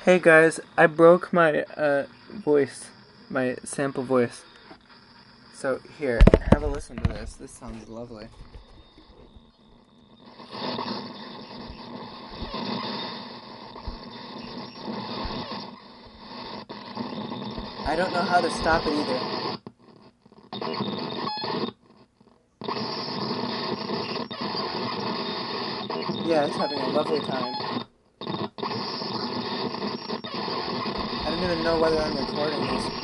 Hey guys, I broke my voice, my sample voice. So here, have a listen to this. This sounds lovely. I don't know how to stop it either. Yeah, it's having a lovely time. I don't even know whether I'm recording this.